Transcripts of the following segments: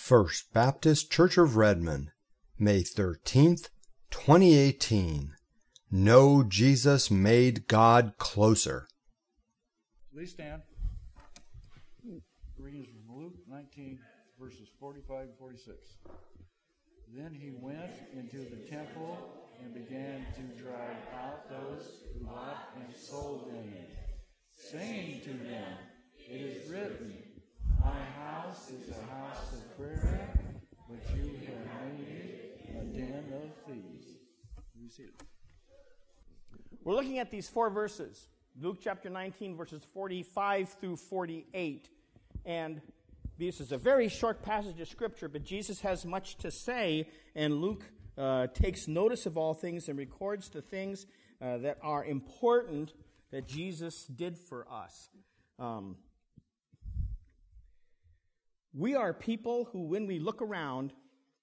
First Baptist Church of Redmond, May 13th, 2018. Know Jesus made God closer. Please stand. Readings from Luke 19, verses 45 and 46. Then he went into the temple and began to drive out those who bought and sold in it, saying to them, "It is written, my house is a house of prayer, but you have made it a den of thieves." You see it? We're looking at these four verses, Luke chapter 19, verses 45 through 48. And this is a very short passage of Scripture, but Jesus has much to say, and Luke takes notice of all things and records the things that are important that Jesus did for us. We are people who, when we look around,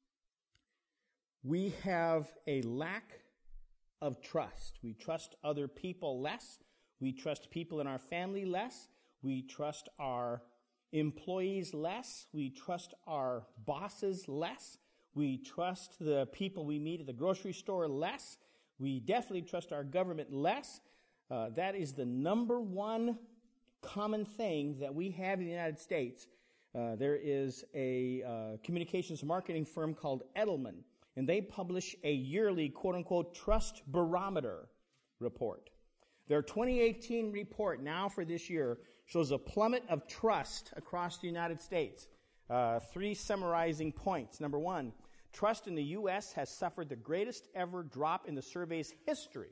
we have a lack of trust. We trust other people less. We trust people in our family less. We trust our employees less. We trust our bosses less. We trust the people we meet at the grocery store less. We definitely trust our government less. That is the number one common thing that we have in the United States. There is a communications marketing firm called Edelman, and they publish a yearly, quote-unquote, trust barometer report. Their 2018 report now for this year shows a plummet of trust across the United States. Three summarizing points. Number one, trust in the U.S. has suffered the greatest ever drop in the survey's history.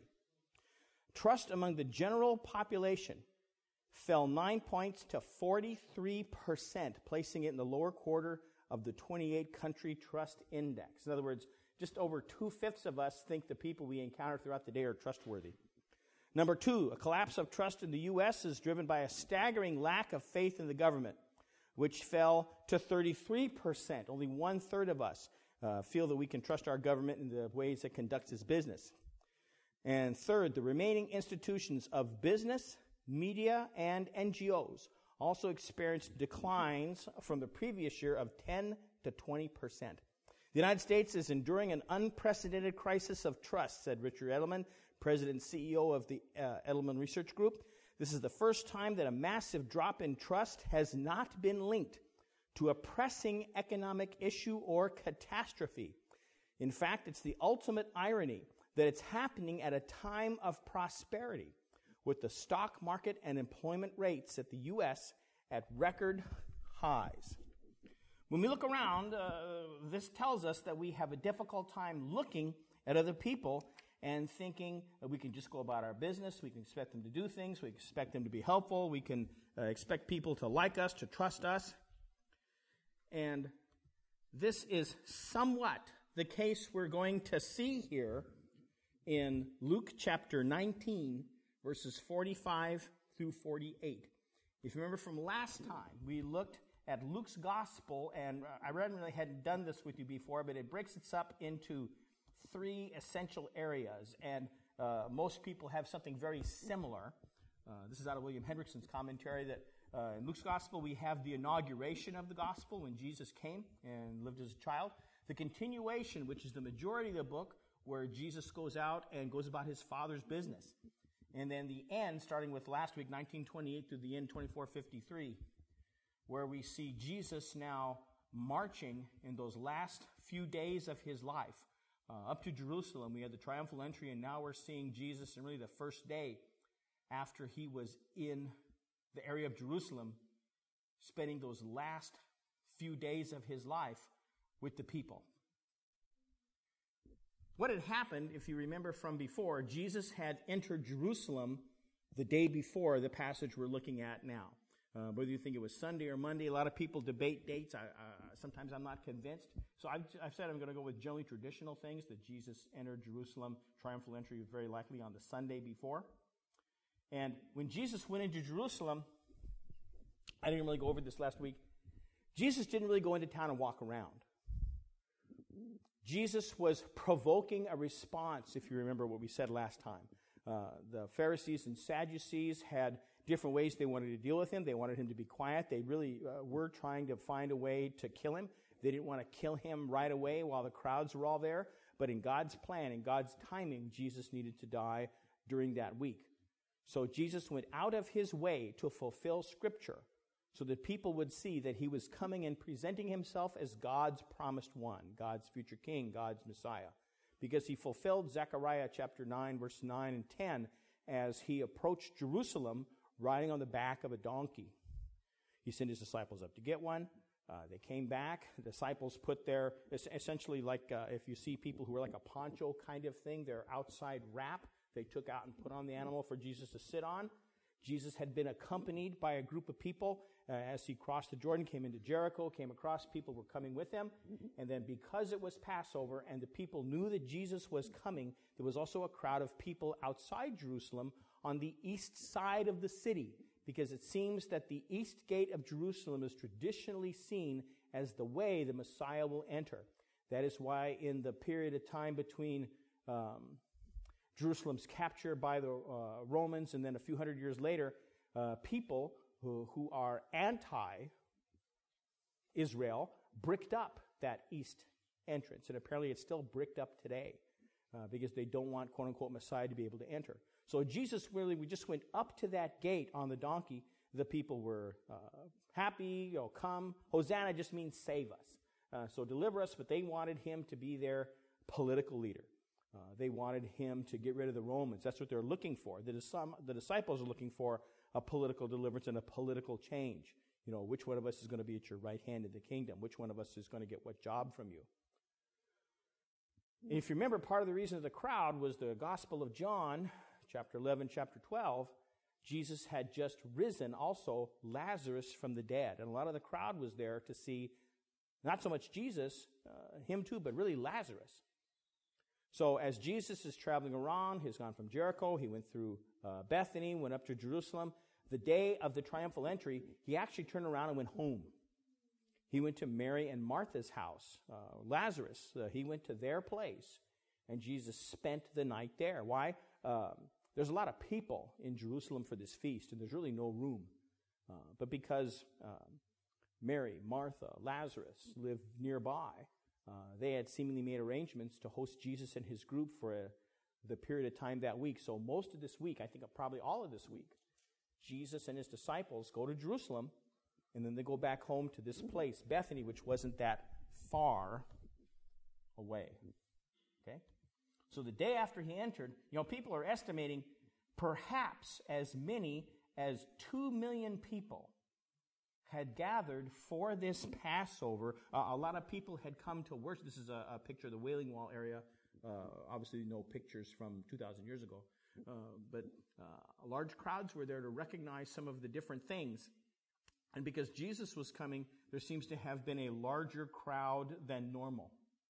Trust among the general population fell 9 points to 43%, placing it in the lower quarter of the 28-country trust index. In other words, just over 2/5 of us think the people we encounter throughout the day are trustworthy. Number two, a collapse of trust in the U.S. is driven by a staggering lack of faith in the government, which fell to 33%. Only 1/3 of us feel that we can trust our government in the ways it conducts its business. And third, the remaining institutions of business, media, and NGOs also experienced declines from the previous year of 10 to 20%. The United States is enduring an unprecedented crisis of trust, said Richard Edelman, President and CEO of the Edelman Research Group. This is the first time that a massive drop in trust has not been linked to a pressing economic issue or catastrophe. In fact, it's the ultimate irony that it's happening at a time of prosperity, with the stock market and employment rates at the U.S. at record highs. When we look around, this tells us that we have a difficult time looking at other people and thinking that we can just go about our business, we can expect them to do things, we expect them to be helpful, we can expect people to like us, to trust us. And this is somewhat the case we're going to see here in Luke chapter 19, verses 45 through 48. If you remember from last time, we looked at Luke's gospel, and I really hadn't done this with you before, but it breaks it up into three essential areas, and most people have something very similar. This is out of William Hendrickson's commentary, that in Luke's gospel we have the inauguration of the gospel when Jesus came and lived as a child. The continuation, which is the majority of the book, where Jesus goes out and goes about his Father's business. And then the end, starting with last week, 1928, through the end, 2453, where we see Jesus now marching in those last few days of his life up to Jerusalem. We had the triumphal entry, and now we're seeing Jesus in really the first day after he was in the area of Jerusalem, spending those last few days of his life with the people. What had happened, if you remember from before, Jesus had entered Jerusalem the day before the passage we're looking at now. Whether you think it was Sunday or Monday, a lot of people debate dates. Sometimes I'm not convinced. So I've said I'm going to go with generally traditional things, that Jesus entered Jerusalem, triumphal entry was very likely on the Sunday before. And when Jesus went into Jerusalem, I didn't really go over this last week, Jesus didn't really go into town and walk around. Jesus was provoking a response, if you remember what we said last time. The Pharisees and Sadducees had different ways they wanted to deal with him. They wanted him to be quiet. They really were trying to find a way to kill him. They didn't want to kill him right away while the crowds were all there. But in God's plan, in God's timing, Jesus needed to die during that week. So Jesus went out of his way to fulfill Scripture so that people would see that he was coming and presenting himself as God's promised one, God's future king, God's Messiah. Because he fulfilled Zechariah chapter 9, verse 9 and 10 as he approached Jerusalem riding on the back of a donkey. He sent his disciples up to get one. They came back. The disciples put their, essentially like if you see people who wear like a poncho kind of thing, their outside wrap, they took out and put on the animal for Jesus to sit on. Jesus had been accompanied by a group of people as he crossed the Jordan, came into Jericho, came across, people were coming with him. And then because it was Passover and the people knew that Jesus was coming, there was also a crowd of people outside Jerusalem on the east side of the city, because it seems that the east gate of Jerusalem is traditionally seen as the way the Messiah will enter. That is why in the period of time between Jerusalem's capture by the Romans and then a few hundred years later, people who are anti-Israel bricked up that east entrance. And apparently it's still bricked up today because they don't want, quote-unquote, Messiah to be able to enter. So Jesus really, we just went up to that gate on the donkey. The people were happy, come. Hosanna just means save us. So deliver us, but they wanted him to be their political leader. They wanted him to get rid of the Romans. That's what they're looking for. The disciples are looking for a political deliverance and a political change. You know, which one of us is going to be at your right hand in the kingdom? Which one of us is going to get what job from you? If you remember, part of the reason of the crowd was the Gospel of John, chapter 11, chapter 12. Jesus had just risen also Lazarus from the dead. And a lot of the crowd was there to see not so much Jesus, him too, but really Lazarus. So as Jesus is traveling around, he's gone from Jericho, he went through Bethany, went up to Jerusalem. The day of the triumphal entry, he actually turned around and went home. He went to Mary and Martha's house. Lazarus, he went to their place, and Jesus spent the night there. Why? There's a lot of people in Jerusalem for this feast, and there's really no room. But because Mary, Martha, Lazarus lived nearby, they had seemingly made arrangements to host Jesus and his group for the period of time that week. So most of this week, I think probably all of this week, Jesus and his disciples go to Jerusalem, and then they go back home to this place, Bethany, which wasn't that far away. Okay? So the day after he entered, people are estimating perhaps as many as 2 million people had gathered for this Passover. A lot of people had come to worship. This is a picture of the Wailing Wall area. Obviously, no pictures from 2,000 years ago. But large crowds were there to recognize some of the different things. And because Jesus was coming, there seems to have been a larger crowd than normal.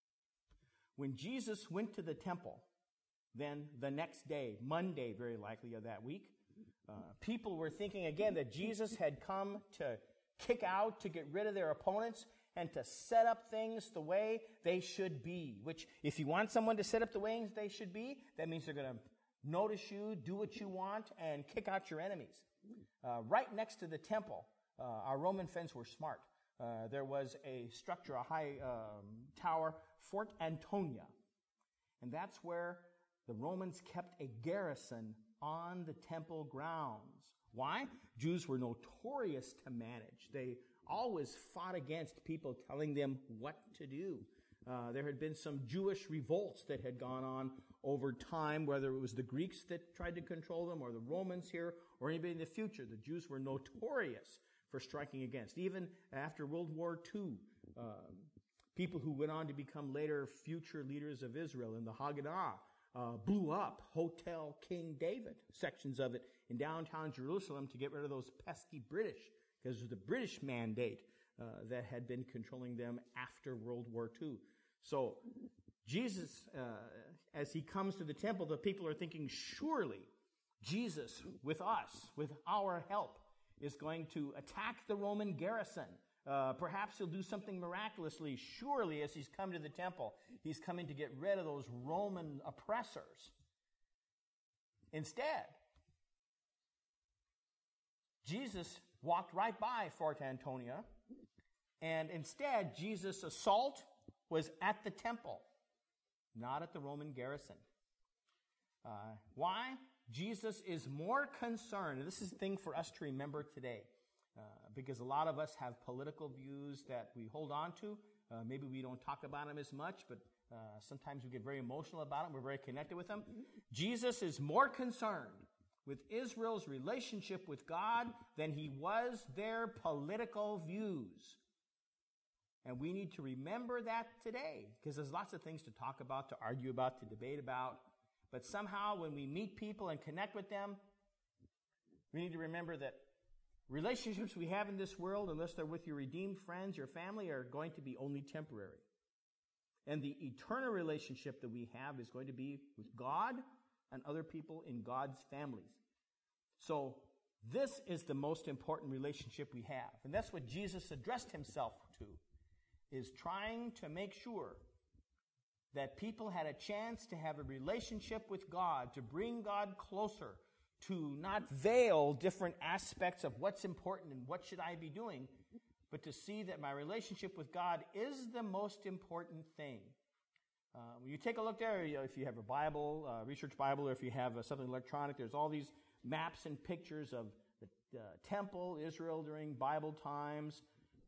When Jesus went to the temple, then the next day, Monday very likely of that week, people were thinking again that Jesus had come to kick out, to get rid of their opponents, and to set up things the way they should be. Which, if you want someone to set up the way they should be, that means they're going to notice you, do what you want, and kick out your enemies. Right next to the temple, our Roman fence were smart. There was a structure, a high tower, Fort Antonia. And that's where the Romans kept a garrison on the temple grounds. Why? Jews were notorious to manage. They always fought against people telling them what to do. There had been some Jewish revolts that had gone on over time, whether it was the Greeks that tried to control them or the Romans here or anybody in the future. The Jews were notorious for striking against. Even after World War II, people who went on to become later future leaders of Israel in the Haggadah blew up Hotel King David, sections of it in downtown Jerusalem to get rid of those pesky British, because it was the British mandate that had been controlling them after World War II. So Jesus, as he comes to the temple, the people are thinking, surely Jesus, with us, with our help, is going to attack the Roman garrison. Perhaps he'll do something miraculously. Surely, as he's come to the temple, he's coming to get rid of those Roman oppressors. Instead, Jesus walked right by Fort Antonia, And instead, Jesus' assault was at the temple, not at the Roman garrison. Why? Jesus is more concerned, and this is the thing for us to remember today, because a lot of us have political views that we hold on to. Maybe we don't talk about them as much, but sometimes we get very emotional about them. We're very connected with them. Jesus is more concerned with Israel's relationship with God than he was their political views. And we need to remember that today, because there's lots of things to talk about, to argue about, to debate about. But somehow when we meet people and connect with them, we need to remember that relationships we have in this world, unless they're with your redeemed friends, your family, are going to be only temporary. And the eternal relationship that we have is going to be with God and other people in God's families. So this is the most important relationship we have. And that's what Jesus addressed himself to, is trying to make sure that people had a chance to have a relationship with God, to bring God closer, to not veil different aspects of what's important and what should I be doing, but to see that my relationship with God is the most important thing. When you take a look there, if you have a Bible, research Bible, or if you have something electronic, there's all these maps and pictures of the temple, Israel during Bible times.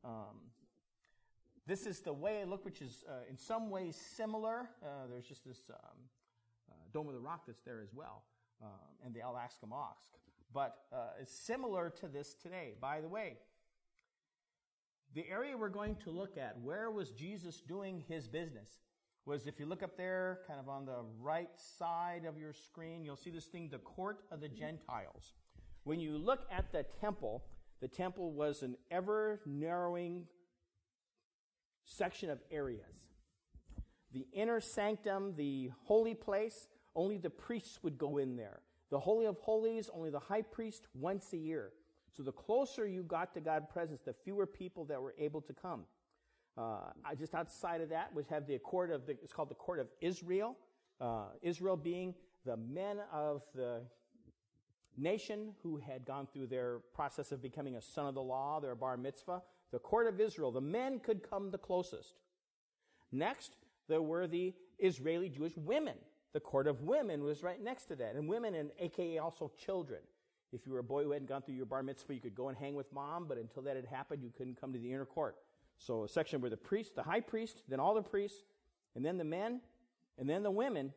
This is the way it looked, which is in some ways similar. There's just this Dome of the Rock that's there as well, and the Al-Aqsa Mosque. But it's similar to this today. By the way, the area we're going to look at, where was Jesus doing his business, was, if you look up there, kind of on the right side of your screen, you'll see this thing, the Court of the Gentiles. When you look at the temple was an ever-narrowing section of areas. The inner sanctum, the holy place, only the priests would go in there. The Holy of Holies, only the high priest once a year. So the closer you got to God's presence, the fewer people that were able to come. Just outside of that, we have the court of it's called the Court of Israel. Israel being the men of the nation who had gone through their process of becoming a son of the law, their bar mitzvah. The Court of Israel, the men could come the closest. Next, there were the Israeli Jewish women. The Court of Women was right next to that. And women, and aka also children. If you were a boy who hadn't gone through your bar mitzvah, you could go and hang with mom, but until that had happened, you couldn't come to the inner court. So a section where the priest, the high priest, then all the priests, and then the men, and then the women.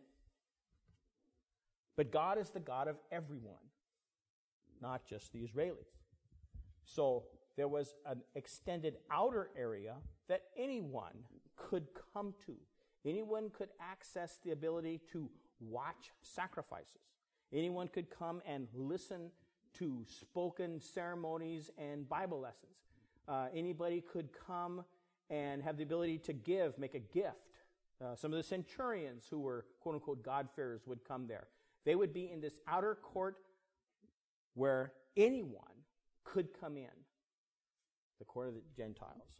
But God is the God of everyone, not just the Israelis. So there was an extended outer area that anyone could come to. Anyone could access the ability to watch sacrifices. Anyone could come and listen to spoken ceremonies and Bible lessons. Anybody could come and have the ability to give, make a gift. Some of the centurions who were quote-unquote God-fearers would come there. They would be in this outer court where anyone could come in. The Court of the Gentiles.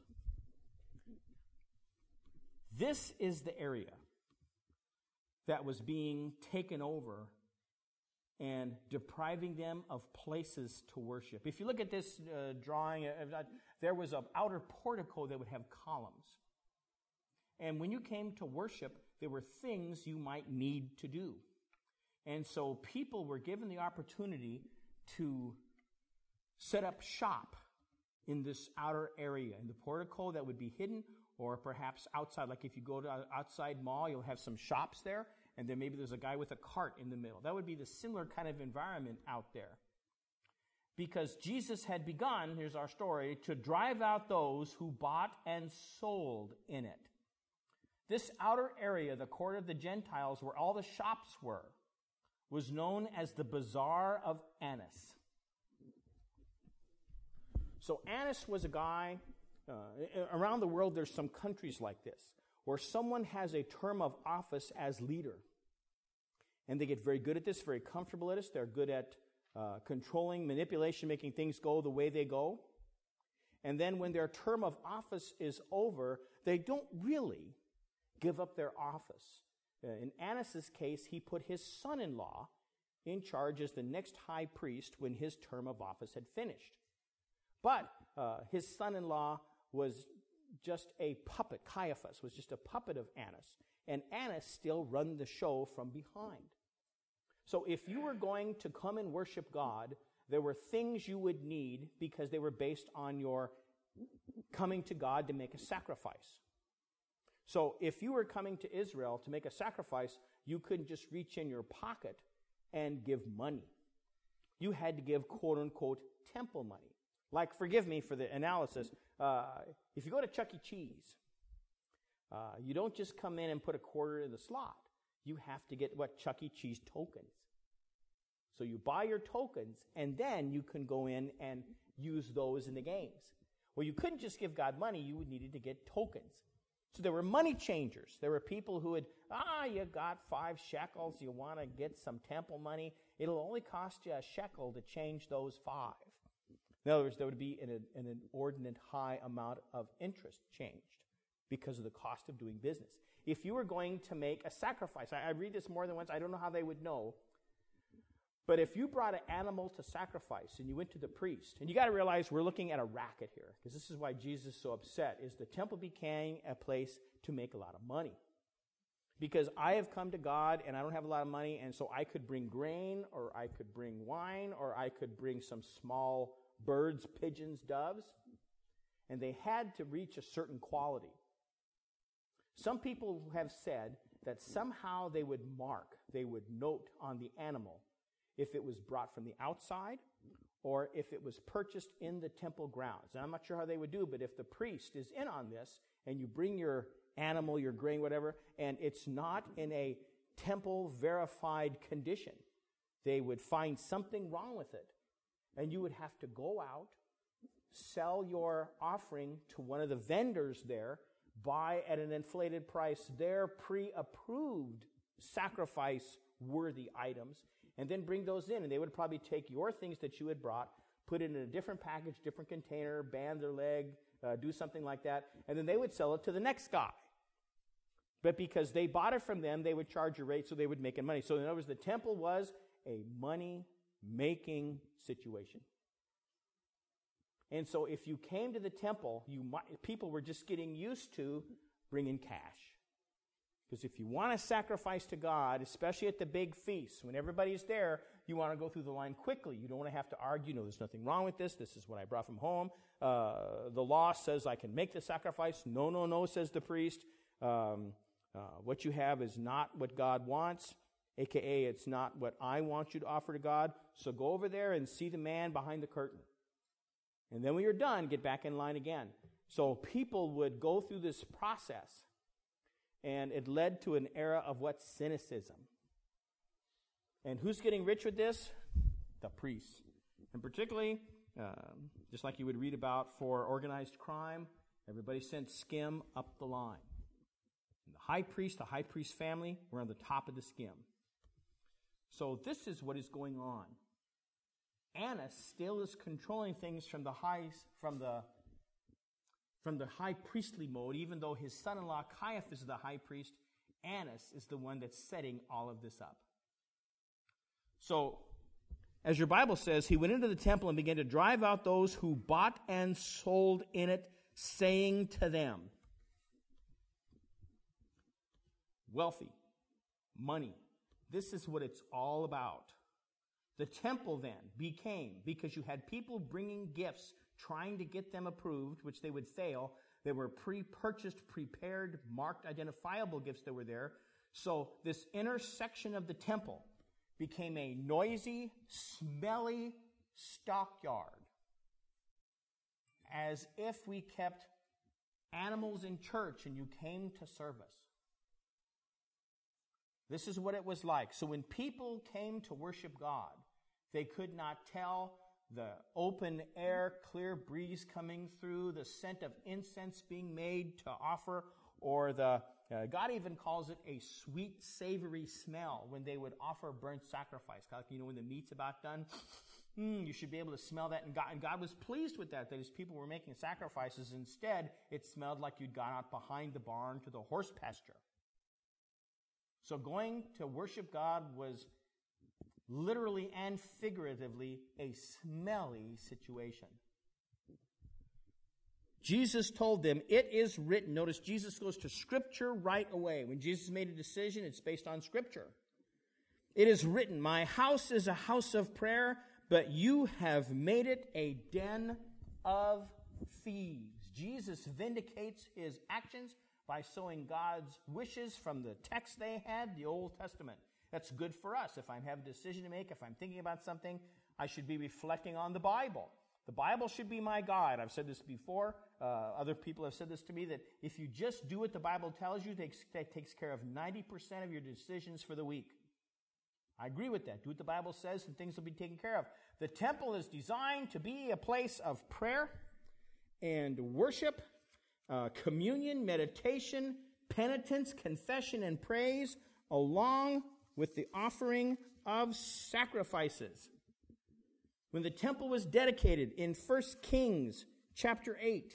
This is the area that was being taken over and depriving them of places to worship. If you look at this drawing, there was an outer portico that would have columns. And when you came to worship, there were things you might need to do. And so people were given the opportunity to set up shop in this outer area. In the portico that would be hidden, or perhaps outside. Like if you go to an outside mall, you'll have some shops there, and then maybe there's a guy with a cart in the middle. That would be the similar kind of environment out there. Because Jesus had begun, here's our story, to drive out those who bought and sold in it. This outer area, the Court of the Gentiles, where all the shops were, was known as the Bazaar of Annas. So Annas was a guy, around the world there's some countries like this, where someone has a term of office as leader. And they get very good at this, very comfortable at this. They're good at controlling, manipulation, making things go the way they go. And then when their term of office is over, they don't really give up their office. In Annas' case, he put his son-in-law in charge as the next high priest when his term of office had finished. But his son-in-law was just a puppet. Caiaphas was just a puppet of Annas. And Annas still run the show from behind. So if you were going to come and worship God, there were things you would need because they were based on your coming to God to make a sacrifice. So if you were coming to Israel to make a sacrifice, you couldn't just reach in your pocket and give money. You had to give quote-unquote temple money. Like, forgive me for the analysis, if you go to Chuck E. Cheese, you don't just come in and put a quarter in the slot. You have to get what Chuck E. Cheese tokens. So you buy your tokens, and then you can go in and use those in the games. Well, you couldn't just give God money. You needed to get tokens. So there were money changers. There were people who would, you got 5 shekels. You want to get some temple money. It'll only cost you a shekel to change those 5. In other words, there would be an inordinate high amount of interest changed because of the cost of doing business. If you were going to make a sacrifice, I read this more than once. I don't know how they would know. But if you brought an animal to sacrifice and you went to the priest, and you got to realize we're looking at a racket here, because this is why Jesus is so upset, is the temple became a place to make a lot of money. Because I have come to God and I don't have a lot of money, and so I could bring grain, or I could bring wine, or I could bring some small birds, pigeons, doves, and they had to reach a certain quality. Some people have said that somehow they would note on the animal if it was brought from the outside or if it was purchased in the temple grounds. And I'm not sure how they would do, but if the priest is in on this and you bring your animal, your grain, whatever, and it's not in a temple verified condition, they would find something wrong with it. And you would have to go out, sell your offering to one of the vendors there, buy at an inflated price their pre-approved sacrifice-worthy items, and then bring those in. And they would probably take your things that you had brought, put it in a different package, different container, band their leg, do something like that, and then they would sell it to the next guy. But because they bought it from them, they would charge a rate, so they would make money. So in other words, the temple was a money-making situation. And so if you came to the temple, people were just getting used to bringing cash. Because if you want to sacrifice to God, especially at the big feasts, when everybody's there, you want to go through the line quickly. You don't want to have to argue, no, there's nothing wrong with this. This is what I brought from home. The law says I can make the sacrifice. No, says the priest. What you have is not what God wants, a.k.a. it's not what I want you to offer to God. So go over there and see the man behind the curtain. And then when you're done, get back in line again. So people would go through this process, and it led to an era of what? Cynicism. And who's getting rich with this? The priests. And particularly, just like you would read about for organized crime, everybody sent skim up the line. And the high priest family were on the top of the skim. So this is what is going on. Annas still is controlling things from the high priestly mode, even though his son-in-law Caiaphas is the high priest. Annas is the one that's setting all of this up. So, as your Bible says, he went into the temple and began to drive out those who bought and sold in it, saying to them, wealthy, money, this is what it's all about. The temple then became, because you had people bringing gifts, trying to get them approved, which they would fail. They were pre-purchased, prepared, marked, identifiable gifts that were there. So this inner section of the temple became a noisy, smelly stockyard. As if we kept animals in church and you came to service. This is what it was like. So when people came to worship God, they could not tell the open air, clear breeze coming through, the scent of incense being made to offer, or God even calls it a sweet, savory smell when they would offer burnt sacrifice. Like, when the meat's about done, you should be able to smell that. And God was pleased with that as people were making sacrifices. Instead, it smelled like you'd gone out behind the barn to the horse pasture. So going to worship God was literally and figuratively a smelly situation. Jesus told them, it is written. Notice Jesus goes to Scripture right away. When Jesus made a decision, it's based on Scripture. It is written, my house is a house of prayer, but you have made it a den of thieves. Jesus vindicates his actions by showing God's wishes from the text they had, the Old Testament. That's good for us. If I have a decision to make, if I'm thinking about something, I should be reflecting on the Bible. The Bible should be my guide. I've said this before. Other people have said this to me, that if you just do what the Bible tells you, that takes care of 90% of your decisions for the week. I agree with that. Do what the Bible says and things will be taken care of. The temple is designed to be a place of prayer and worship, communion, meditation, penitence, confession, and praise, along with the offering of sacrifices. When the temple was dedicated in 1 Kings chapter 8,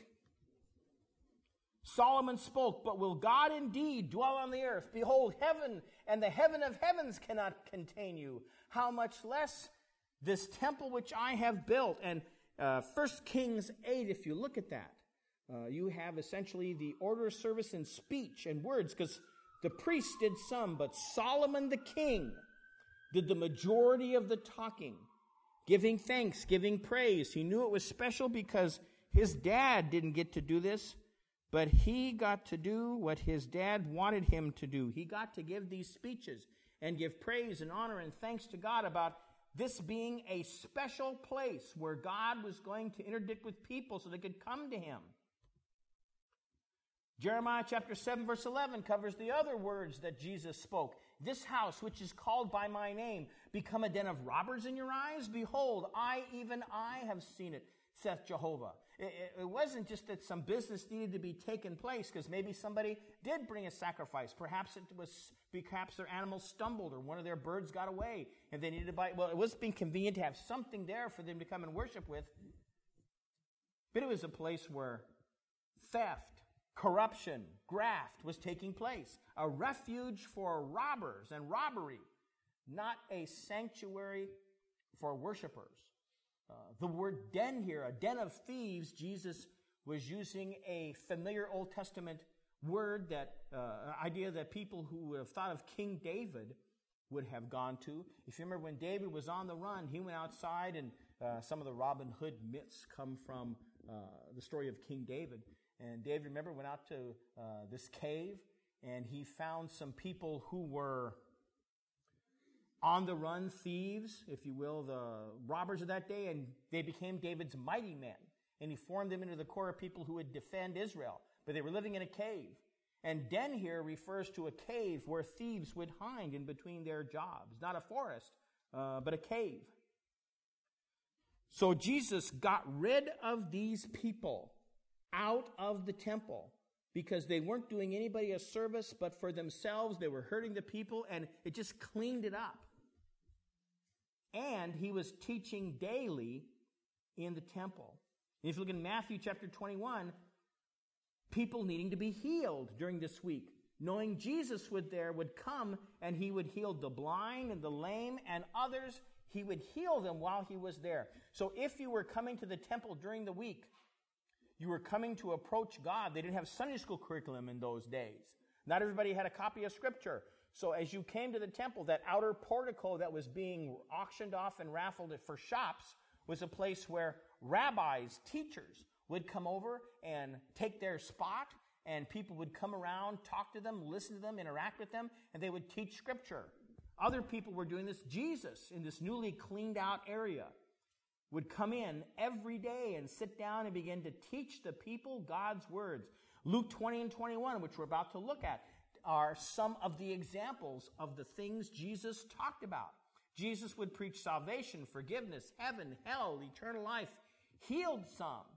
Solomon spoke, but will God indeed dwell on the earth? Behold, heaven and the heaven of heavens cannot contain you. How much less this temple which I have built? And 1 Kings 8, if you look at that, you have essentially the order of service in speech and words, because the priests did some, but Solomon the king did the majority of the talking, giving thanks, giving praise. He knew it was special because his dad didn't get to do this, but he got to do what his dad wanted him to do. He got to give these speeches and give praise and honor and thanks to God about this being a special place where God was going to interdict with people so they could come to him. Jeremiah chapter 7 verse 11 covers the other words that Jesus spoke. This house, which is called by my name, become a den of robbers in your eyes? Behold, even I have seen it, saith Jehovah. It wasn't just that some business needed to be taken place, because maybe somebody did bring a sacrifice. Perhaps their animal stumbled, or one of their birds got away, and they needed to buy. Well, it was being convenient to have something there for them to come and worship with. But it was a place where theft, corruption, graft was taking place. A refuge for robbers and robbery, not a sanctuary for worshipers. The word den here, a den of thieves, Jesus was using a familiar Old Testament word, that idea that people who would have thought of King David would have gone to. If you remember when David was on the run, he went outside, and some of the Robin Hood myths come from the story of King David. And David, remember, went out to this cave, and he found some people who were on the run, thieves, if you will, the robbers of that day, and they became David's mighty men. And he formed them into the core of people who would defend Israel. But they were living in a cave. And den here refers to a cave where thieves would hide in between their jobs. Not a forest, but a cave. So Jesus got rid of these people out of the temple because they weren't doing anybody a service but for themselves. They were hurting the people, and it just cleaned it up. And he was teaching daily in the temple. And if you look in Matthew chapter 21, people needing to be healed during this week, knowing Jesus would come and he would heal the blind and the lame and others. He would heal them while he was there. So if you were coming to the temple during the week, you were coming to approach God. They didn't have Sunday school curriculum in those days. Not everybody had a copy of Scripture. So as you came to the temple, that outer portico that was being auctioned off and raffled for shops was a place where rabbis, teachers, would come over and take their spot, and people would come around, talk to them, listen to them, interact with them, and they would teach Scripture. Other people were doing this. Jesus, in this newly cleaned out area, would come in every day and sit down and begin to teach the people God's words. Luke 20 and 21, which we're about to look at, are some of the examples of the things Jesus talked about. Jesus would preach salvation, forgiveness, heaven, hell, eternal life, healed some.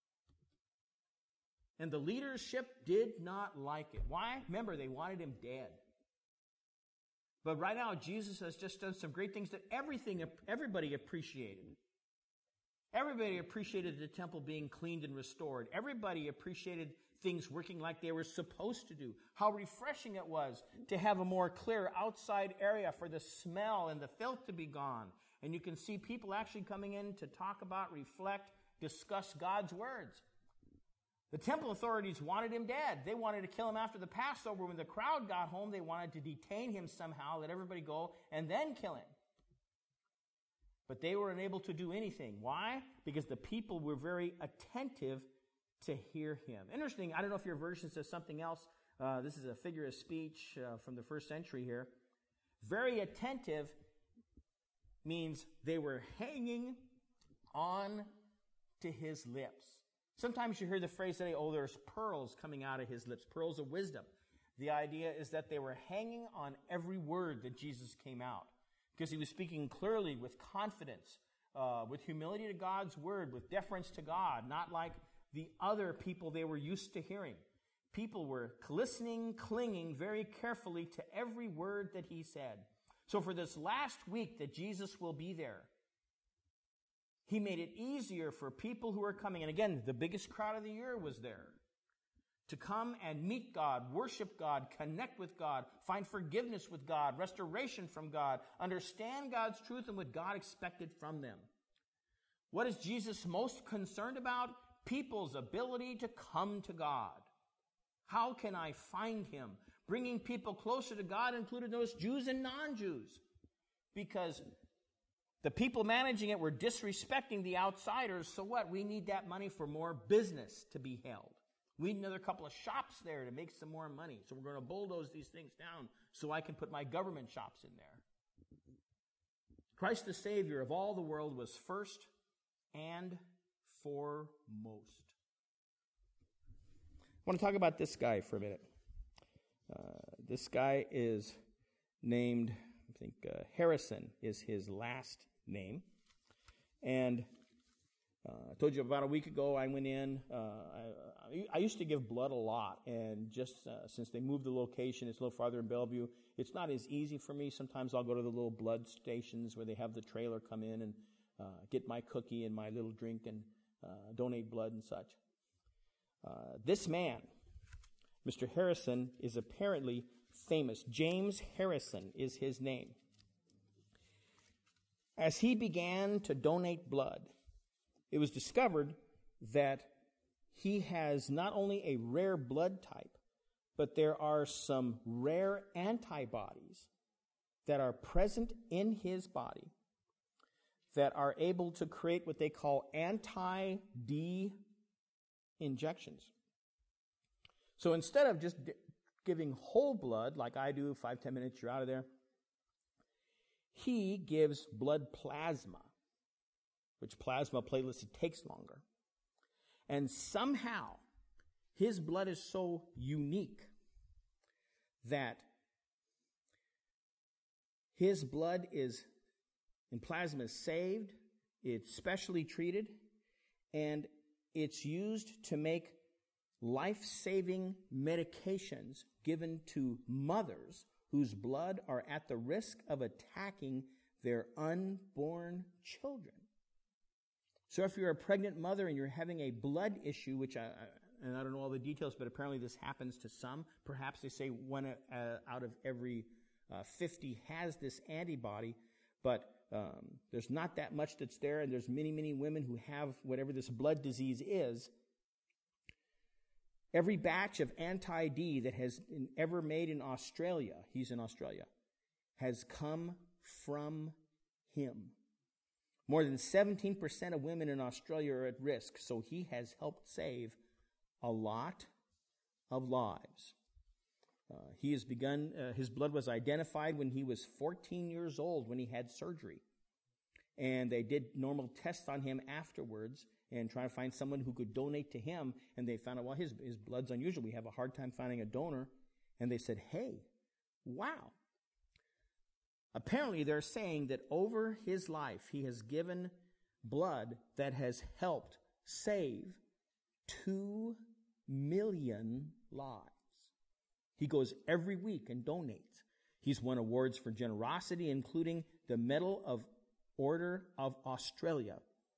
And the leadership did not like it. Why? Remember, they wanted him dead. But right now, Jesus has just done some great things that everybody appreciated. Everybody appreciated the temple being cleaned and restored. Everybody appreciated things working like they were supposed to do. How refreshing it was to have a more clear outside area for the smell and the filth to be gone. And you can see people actually coming in to talk about, reflect, discuss God's words. The temple authorities wanted him dead. They wanted to kill him after the Passover. When the crowd got home, they wanted to detain him somehow, let everybody go, and then kill him. But they were unable to do anything. Why? Because the people were very attentive to hear him. Interesting, I don't know if your version says something else. This is a figure of speech from the first century here. Very attentive means they were hanging on to his lips. Sometimes you hear the phrase today, oh, there's pearls coming out of his lips, pearls of wisdom. The idea is that they were hanging on every word that Jesus came out, because he was speaking clearly with confidence, with humility to God's word, with deference to God, not like the other people they were used to hearing. People were listening, clinging very carefully to every word that he said. So for this last week that Jesus will be there, he made it easier for people who are coming, and again, the biggest crowd of the year was there, to come and meet God, worship God, connect with God, find forgiveness with God, restoration from God, understand God's truth and what God expected from them. What is Jesus most concerned about? People's ability to come to God. How can I find him? Bringing people closer to God included those Jews and non-Jews, because the people managing it were disrespecting the outsiders. So what? We need that money for more business to be held. We need another couple of shops there to make some more money. So we're going to bulldoze these things down so I can put my government shops in there. Christ the Savior of all the world was first and foremost. I want to talk about this guy for a minute. This guy is named, I think Harrison is his last name. And I told you about a week ago I went in. I used to give blood a lot, and just since they moved the location, it's a little farther in Bellevue, it's not as easy for me. Sometimes I'll go to the little blood stations where they have the trailer come in and get my cookie and my little drink and donate blood and such. This man, Mr. Harrison, is apparently famous. James Harrison is his name. As he began to donate blood, it was discovered that he has not only a rare blood type, but there are some rare antibodies that are present in his body that are able to create what they call anti-D injections. So instead of just giving whole blood, like I do, 5-10 minutes, you're out of there, he gives blood plasma, which plasma platelets, it takes longer. And somehow, his blood is so unique that his blood is, in plasma, is saved, it's specially treated, and it's used to make life-saving medications given to mothers whose blood are at the risk of attacking their unborn children. So if you're a pregnant mother and you're having a blood issue, which and I don't know all the details, but apparently this happens to some. Perhaps they say one out of every 50 has this antibody, but there's not that much that's there, and there's many, many women who have whatever this blood disease is. Every batch of anti-D that has been ever made in Australia, he's in Australia, has come from him. More than 17% of women in Australia are at risk, so he has helped save a lot of lives. He has begun, his blood was identified when he was 14 years old when he had surgery. And they did normal tests on him afterwards and try to find someone who could donate to him. And they found out, well, his blood's unusual. We have a hard time finding a donor. And they said, hey, wow. Apparently, they're saying that over his life, he has given blood that has helped save 2 million lives. He goes every week and donates. He's won awards for generosity, including the Medal of Order of Australia.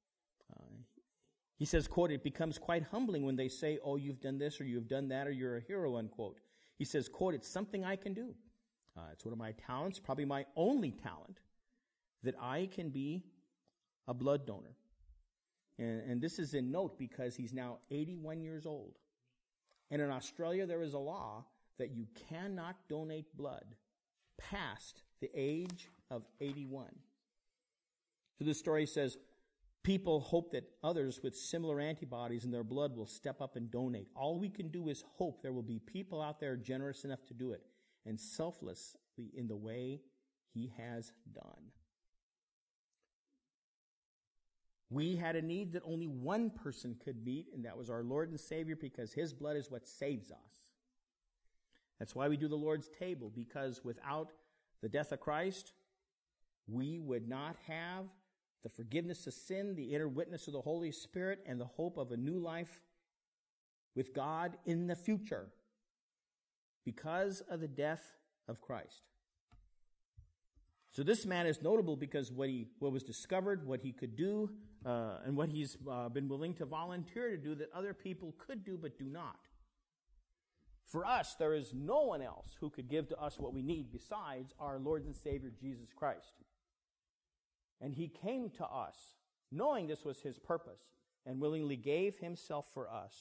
He says, quote, it becomes quite humbling when they say, oh, you've done this or you've done that or you're a hero, unquote. He says, quote, it's something I can do. It's one of my talents, probably my only talent, that I can be a blood donor. And this is in note because he's now 81 years old. And in Australia, there is a law that you cannot donate blood past the age of 81. So this story says, people hope that others with similar antibodies in their blood will step up and donate. All we can do is hope there will be people out there generous enough to do it, and selflessly in the way he has done. We had a need that only one person could meet, and that was our Lord and Savior, because his blood is what saves us. That's why we do the Lord's table, because without the death of Christ, we would not have the forgiveness of sin, the inner witness of the Holy Spirit, and the hope of a new life with God in the future because of the death of Christ. So this man is notable because what was discovered, what he could do, and what he's been willing to volunteer to do that other people could do but do not. For us, there is no one else who could give to us what we need besides our Lord and Savior, Jesus Christ. And he came to us, knowing this was his purpose, and willingly gave himself for us